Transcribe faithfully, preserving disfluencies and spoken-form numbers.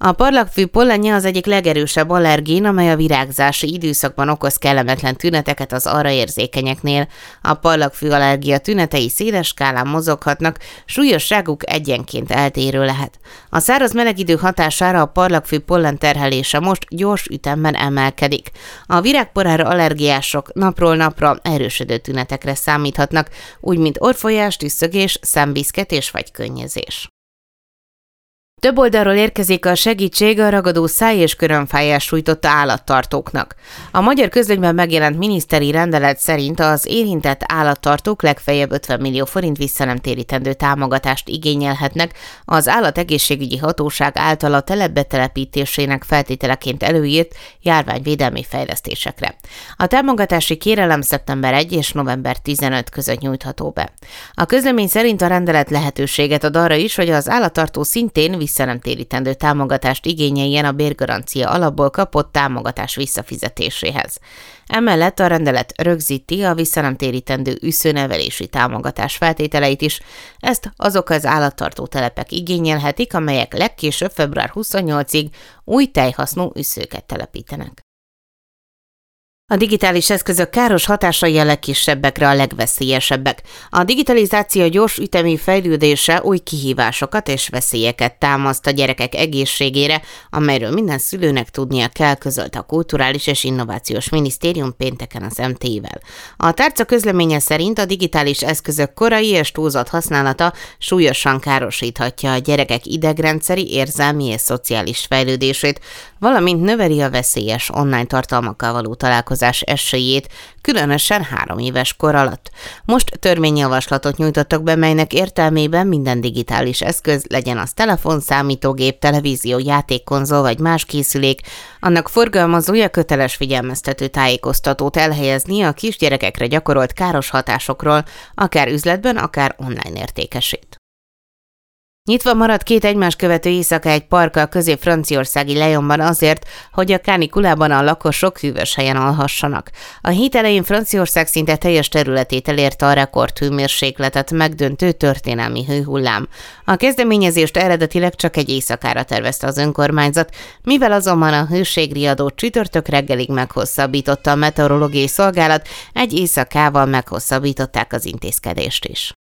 A parlagfű pollenje az egyik legerősebb allergén, amely a virágzási időszakban okoz kellemetlen tüneteket az arra érzékenyeknél. A parlagfű allergia tünetei széles skálán mozoghatnak, súlyosságuk egyenként eltérő lehet. A száraz meleg idő hatására a parlagfű pollen terhelése most gyors ütemben emelkedik. A virágporára allergiások napról napra erősödő tünetekre számíthatnak, úgy mint orrfolyás, tüsszögés, szembiszketés vagy könnyezés. Több oldalról érkezik a segítség a ragadó száj- és körömfájás sújtotta állattartóknak. A Magyar Közlönyben megjelent miniszteri rendelet szerint az érintett állattartók legfeljebb ötven millió forint visszanemtérítendő támogatást igényelhetnek az Állategészségügyi Hatóság által a telep betelepítésének feltételeként előírt járványvédelmi fejlesztésekre. A támogatási kérelem szeptember elseje és november tizenötödike között nyújtható be. A közlemény szerint a rendelet lehetőséget ad arra is, hogy az állattartó szintén visszanemtérítendő támogatást igényeljen a bérgarancia alapból kapott támogatás visszafizetéséhez. Emellett a rendelet rögzíti a visszanemtérítendő üszőnevelési támogatás feltételeit is, ezt azok az állattartó telepek igényelhetik, amelyek legkésőbb február huszonnyolcadikáig új tejhasznú üszőket telepítenek. A digitális eszközök káros hatásai a legkisebbekre a legveszélyesebbek. A digitalizáció gyors ütemű fejlődése új kihívásokat és veszélyeket támaszt a gyerekek egészségére, amelyről minden szülőnek tudnia kell, közölte a Kulturális és Innovációs Minisztérium pénteken az em té i-vel. A tárca közleménye szerint a digitális eszközök korai és túlzott használata súlyosan károsíthatja a gyerekek idegrendszeri, érzelmi és szociális fejlődését, valamint növeli a veszélyes online tartalmakkal való találkozás esélyét, különösen három éves kor alatt. Most törvényjavaslatot nyújtottak be, melynek értelmében minden digitális eszköz, legyen az telefon, számítógép, televízió, játékkonzol vagy más készülék, annak forgalmazója köteles figyelmeztető tájékoztatót elhelyezni a kisgyerekekre gyakorolt káros hatásokról, akár üzletben, akár online értékesít. Nyitva maradt két egymást követő éjszaka egy park a közép-franciaországi Lyonban azért, hogy a kánikulában a lakosok hűvös helyen alhassanak. A hét elején Franciaország szinte teljes területét elérte a rekordhőmérsékletet megdöntő történelmi hőhullám. A kezdeményezést eredetileg csak egy éjszakára tervezte az önkormányzat, mivel azonban a hőségriadót csütörtök reggelig meghosszabbította a meteorológiai szolgálat, egy éjszakával meghosszabbították az intézkedést is.